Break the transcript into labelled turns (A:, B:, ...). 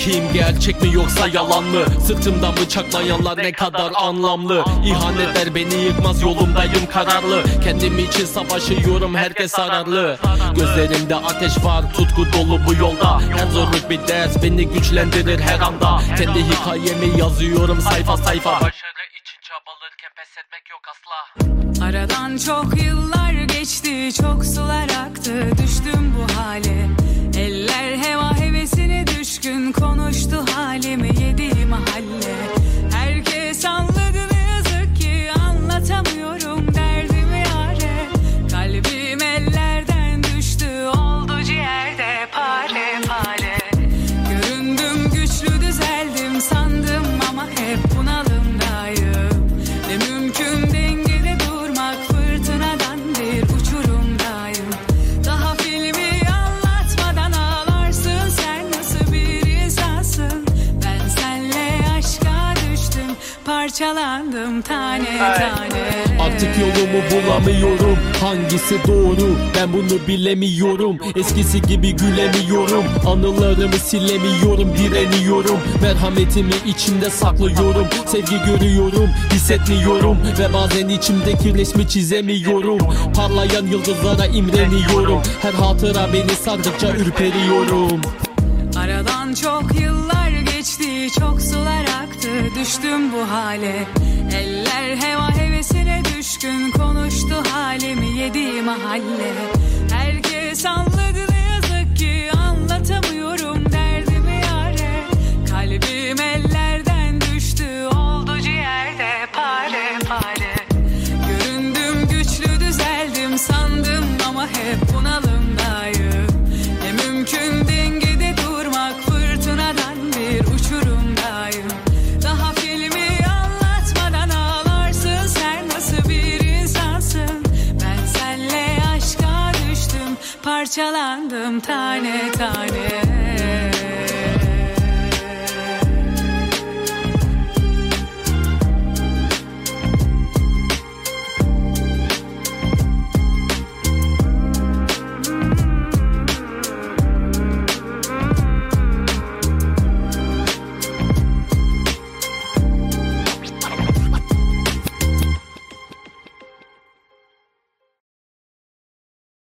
A: kim, gerçek mi yoksa yalan mı? Sırtımdan bıçaklayanlar ne kadar anlamlı. İhanetler beni yıkmaz, yolumdayım kararlı. Kendim için savaşıyorum, herkes zararlı. Gözlerimde ateş var, tutku dolu bu yolda. Her zorluk bir ders beni güçlendirir her anda. Kendi hikayemi yazıyorum sayfa sayfa. Başarı için çabalarken pes etmek yok asla.
B: Aradan çok yıllar geçti, çok sular aktı, düştüm bu hale. Eller heva hevesine düşkün, konuştu halimi yedi mahalle. Herkes anladı ne yazık ki, anlatamıyorum derdimi yâre. Kalbim ellerden düştü, oldu ciğerde pare pare. Göründüm güçlü, düzeldim sandım ama hep bunalımdayım. Ne mümkün dengede durmak, fırtınadan bir uçurumdayım. Daha filmi anlatmadan ağlarsın, sen nasıl bir insansın? Ben senle aşka düştüm, parçalandım tane tane.
A: Artık yolumu bulamıyorum, hangisi doğru ben bunu bilemiyorum. Eskisi gibi gülemiyorum, anılarımı silemiyorum, direniyorum. Merhametimi içimde saklıyorum, sevgi görüyorum, hissetmiyorum. Ve bazen içimdeki resmi çizemiyorum. Parlayan yıldızlara imreniyorum, her hatıra beni sardıkça ürperiyorum.
B: Aradan çok yıllar geçti, çok sular aktı, düştüm bu hale. Eller heva hevesine düşkün, konuştu halimi yedi mahalle. Herkes anladı ne yazık ki, anlatamıyorum derdimi yâre. Kalbim ellerden düştü, oldu ciğerde pare pare. Göründüm güçlü, düzeldim sandım ama hep bunalımdayım. Ne mümkün dengede durmak, fırtınadan bir uçurumdayım. Daha filmi anlatmadan ağlarsın, sen nasıl bir insansın? Ben senle aşka düştüm, parçalandım tane tane.